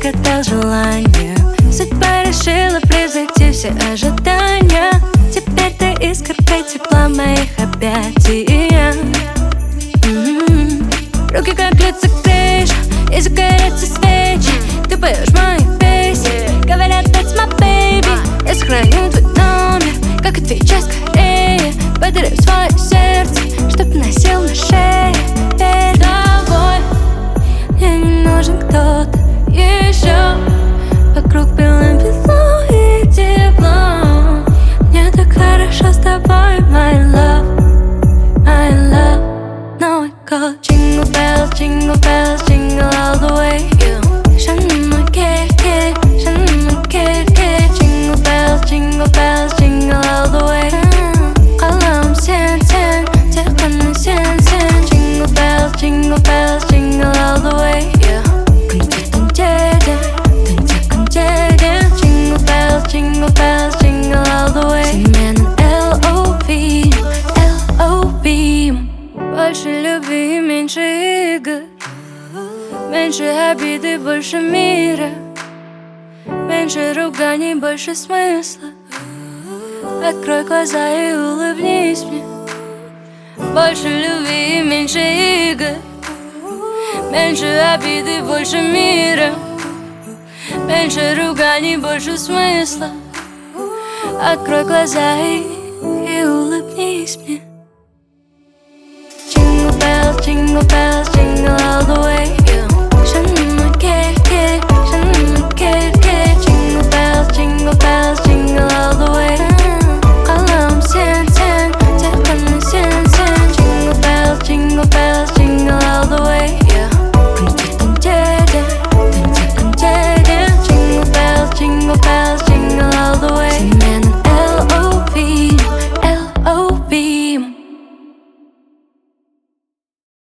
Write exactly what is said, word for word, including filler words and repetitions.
загадал желание. Судьба решила превзойти все ожидания. Теперь ты искоркой тепла моих объятий. М-м-м. Руки как лица греешь, и загорятся свечи. Ты поешь мои песни, говорят that's my baby. Я сохраню твой номер, как отвечай скорее. Подарю свое сердце, чтоб носил на шее. Перед тобой мне не нужен кто-то еще. Вокруг белым-бело и тепло. Мне так хорошо с тобой, my love, my love. Новый год. Jingle bells, jingle bells, jingle all the way. Шагни мой кей-кей, шагни мой кей-кей. Jingle bells, jingle bells, jingle all the way. Алам сен-сен, техно сен-сен. Jingle bells, jingle bells, jingle all the way. Jingle bells, jingle bells, jingle all the way. Семена эл о ви, эл о ви. Больше любви, меньше игр, меньше обиды, больше мира, меньше руганий, больше смысла. Открой глаза и улыбнись мне. Больше любви, меньше игр, меньше обиды, больше мира, меньше руганий, больше смысла. Открой глаза и, и улыбнись мне. Jingle bells, jingle bells, jingle